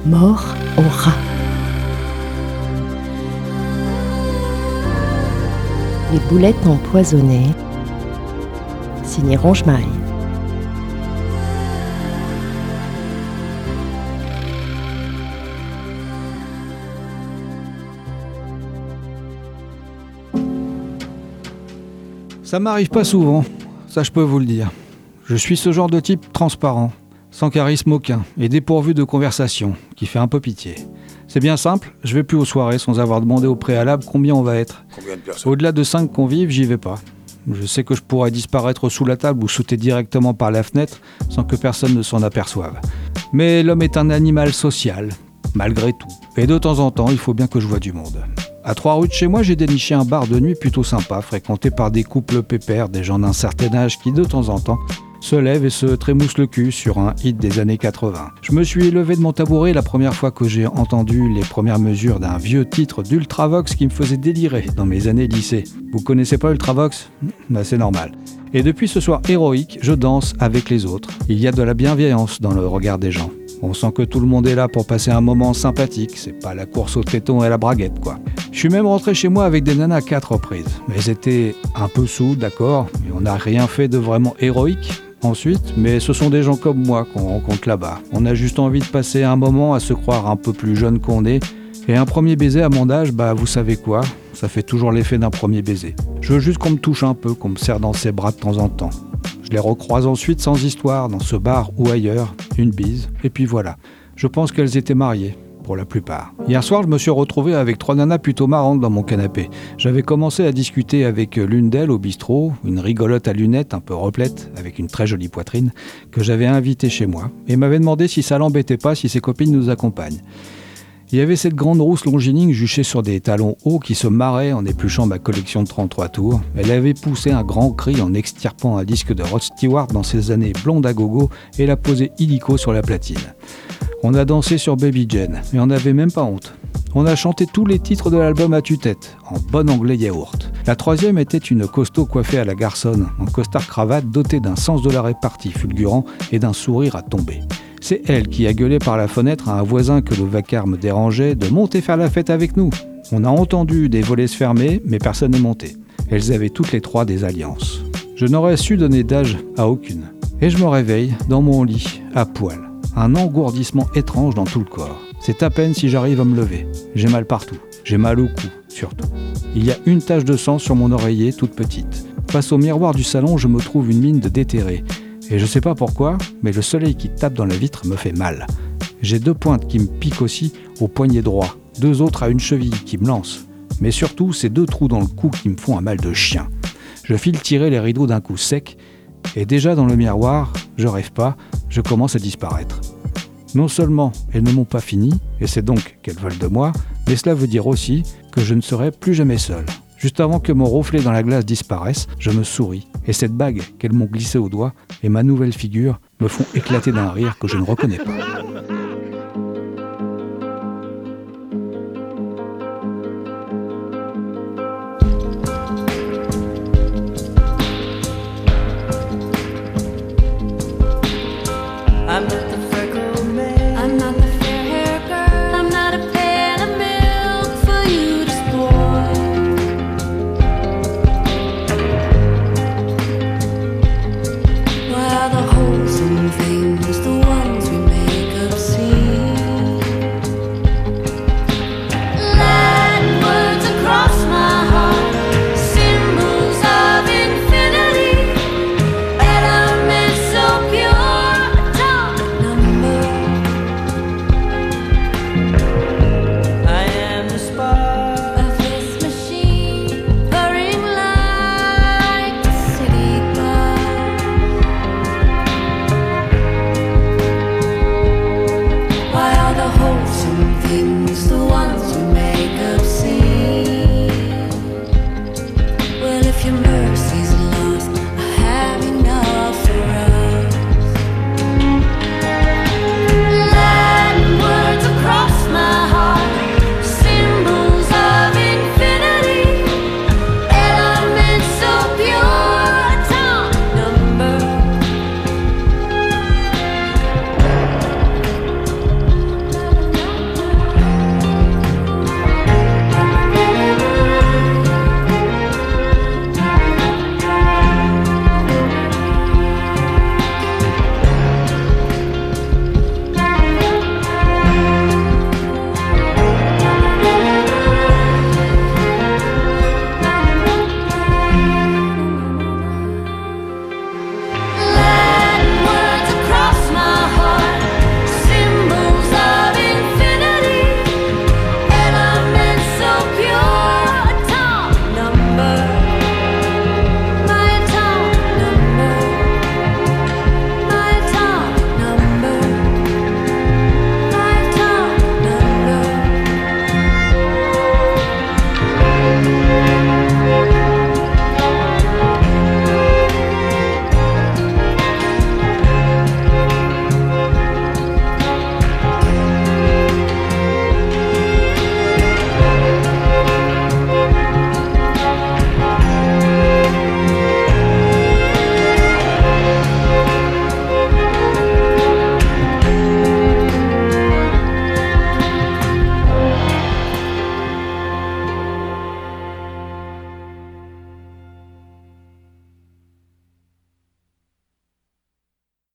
Mort au rat. Les boulettes empoisonnées, signé Ronge-Maille. Ça m'arrive pas souvent, ça je peux vous le dire. Je suis ce genre de type transparent, sans charisme aucun et dépourvu de conversation, qui fait un peu pitié. C'est bien simple, je vais plus aux soirées sans avoir demandé au préalable combien on va être. Combien de personnes ? Au-delà de 5 convives, j'y vais pas. Je sais que je pourrais disparaître sous la table ou sauter directement par la fenêtre sans que personne ne s'en aperçoive. Mais l'homme est un animal social, malgré tout. Et de temps en temps, il faut bien que je voie du monde. À 3 rues de chez moi, j'ai déniché un bar de nuit plutôt sympa, fréquenté par des couples pépères, des gens d'un certain âge qui, de temps en temps, se lèvent et se trémoussent le cul sur un hit des années 80. Je me suis levé de mon tabouret la première fois que j'ai entendu les premières mesures d'un vieux titre d'Ultravox qui me faisait délirer dans mes années lycée. Vous connaissez pas Ultravox ? C'est normal. Et depuis ce soir héroïque, je danse avec les autres. Il y a de la bienveillance dans le regard des gens. On sent que tout le monde est là pour passer un moment sympathique, c'est pas la course au téton et à la braguette quoi. Je suis même rentré chez moi avec des nanas à 4 reprises. Elles étaient un peu sous, d'accord, mais on n'a rien fait de vraiment héroïque ensuite, mais ce sont des gens comme moi qu'on rencontre là-bas. On a juste envie de passer un moment à se croire un peu plus jeune qu'on est, et un premier baiser à mon âge, vous savez quoi, ça fait toujours l'effet d'un premier baiser. Je veux juste qu'on me touche un peu, qu'on me serre dans ses bras de temps en temps. Je les recroise ensuite sans histoire, dans ce bar ou ailleurs, une bise, et puis voilà. Je pense qu'elles étaient mariées, pour la plupart. Hier soir, je me suis retrouvé avec 3 nanas plutôt marrantes dans mon canapé. J'avais commencé à discuter avec l'une d'elles au bistrot, une rigolote à lunettes un peu replète, avec une très jolie poitrine, que j'avais invitée chez moi, et m'avait demandé si ça l'embêtait pas si ses copines nous accompagnent. Il y avait cette grande rousse longiligne juchée sur des talons hauts qui se marrait en épluchant ma collection de 33 tours. Elle avait poussé un grand cri en extirpant un disque de Rod Stewart dans ses années blondes à gogo et l'a posé illico sur la platine. On a dansé sur Baby Jane, mais on n'avait même pas honte. On a chanté tous les titres de l'album à tue-tête, en bon anglais yaourt. La troisième était une costaud coiffée à la garçonne, en costard-cravate dotée d'un sens de la répartie fulgurant et d'un sourire à tomber. C'est elle qui a gueulé par la fenêtre à un voisin que le vacarme dérangeait de monter faire la fête avec nous. On a entendu des volets se fermer, mais personne n'est monté. Elles avaient toutes les 3 des alliances. Je n'aurais su donner d'âge à aucune. Et je me réveille dans mon lit, à poil. Un engourdissement étrange dans tout le corps. C'est à peine si j'arrive à me lever. J'ai mal partout. J'ai mal au cou, surtout. Il y a une tache de sang sur mon oreiller, toute petite. Face au miroir du salon, je me trouve une mine de déterré. Et je sais pas pourquoi, mais le soleil qui tape dans la vitre me fait mal. J'ai 2 pointes qui me piquent aussi au poignet droit, 2 autres à une cheville qui me lancent. Mais surtout, ces 2 trous dans le cou qui me font un mal de chien. Je file tirer les rideaux d'un coup sec, et déjà dans le miroir, je rêve pas, je commence à disparaître. Non seulement elles ne m'ont pas fini, et c'est donc qu'elles veulent de moi, mais cela veut dire aussi que je ne serai plus jamais seul. Juste avant que mon reflet dans la glace disparaisse, je me souris, et cette bague qu'elles m'ont glissée au doigt et ma nouvelle figure me font éclater d'un rire que je ne reconnais pas. I met the